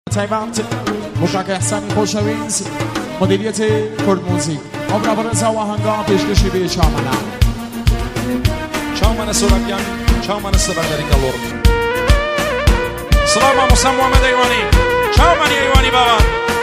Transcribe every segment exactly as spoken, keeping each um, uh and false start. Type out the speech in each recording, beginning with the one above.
تایمت مشک احسانی خوشویز مدیریت کرد موزیک عمر برزا و هنگام پیشکشی به چامنه چامنه سرگان چامنه سبندری کلور سلام موسی محمد ایوانی چامنه ایوانی بابا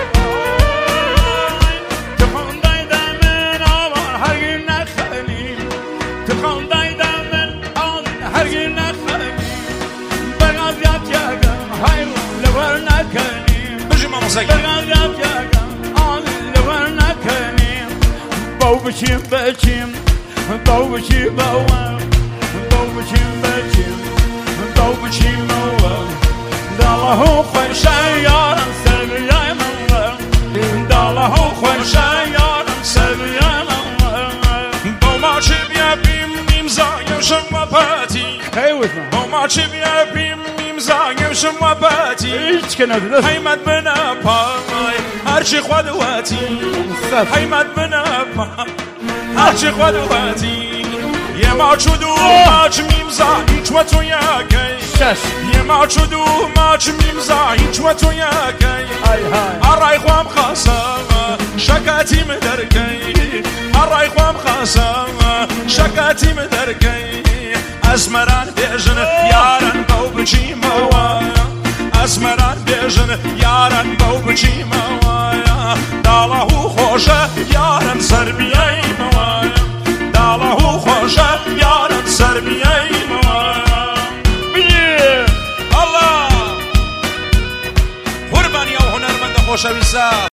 Bow bachim bachim, bow bachim bow, bow bachim bachim, bow bachim bow. Dallahu khayshayar sabiyam, dallahu khayshayar sabiyam. Bow machib yabim imza yemsham wapati. Hey with me. Bow machib yabim imza yemsham wapati. Hiç kenarda. Haymat bana pay, arshi khwadwati. Haymat bana pay. هرچی خودواتی یه ماچودو ماچ میمزا هیچ و تو یکی یه ماچودو ماچ میمزا هیچ و تو یکی هرای خوام خاصم شکاتی مدرکی هرای خوام خاصم شکاتی مدرکی از مران بیجن یارن باو بچی موایا از مران بیجن یارن باو بچی موایا دالهو خوشه یارن سربیای موایا دالهو خوشه یارن سربیای موایا بیه الله قربانی او هنرمند خوشویسته